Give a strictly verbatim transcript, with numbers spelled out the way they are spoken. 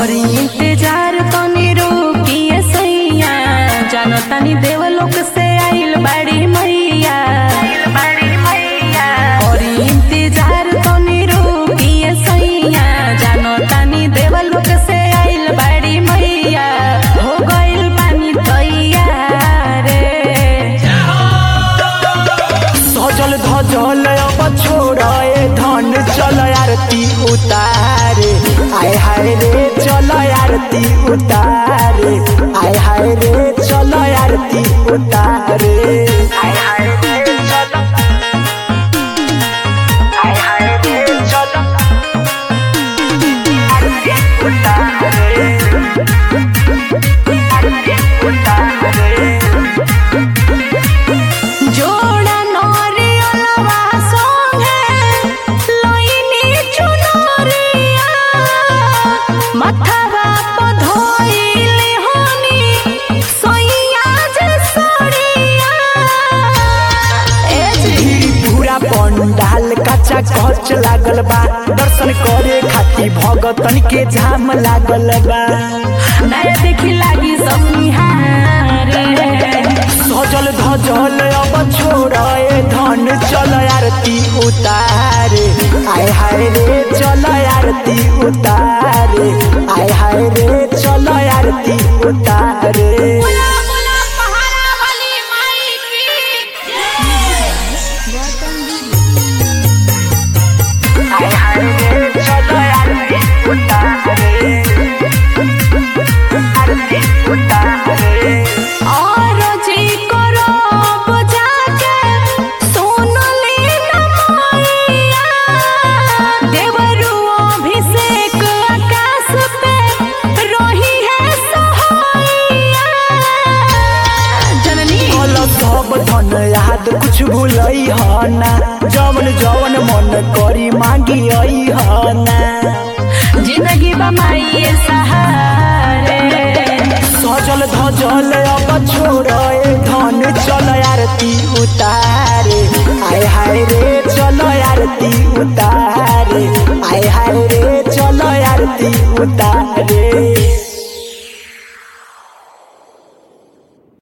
करी इंतजार तनी रुकिए सैया जानो तनी देवलोक से आइल बाड़ी मैया करी इंतजार तनी रुकिए सैया जानो तनी देवलोक से आइल बाड़ी मैया हो गइल पानी तैयार सजल धजल अब छोड़े धन चल आरती उतारे आय हाय रे चल आरती उतारे आय हाय रे चल आरती उतारे आय हाय रे चल आय हाय रे चल आरती उतारे आरती उतारे जोड़ा नरियलवा संगे लइनी चुनरिया मथवा प धइले हनी सैया जे सड़िया भीड़ पूरा पंडाल कच्चा कच लागल बा दर्शन करे खातिर भगतन के जाम लागल बा नया देखी लागी सब निहारे सजल धजल अब छोड़े धन चल आरती उतारे आय हाय रे चल आरती उतारे आय हाय रे चल आरती उतारे आय हाय रे चल आरती उतारे आरती उतारे और जी करब जाके सोनली नमैया देवरु अभिषेक आकाश पे रही है सहैया जननी कल सब धन याद कुछ भूलई हना जवन जवन मन करी मांगी हना जिंदगी बमाइए सहारे सजल धजल अब छोड़े धन चल आरती उतारे आय हाय रे चल आरती उतारे आय हाय रे चल आरती उतारे।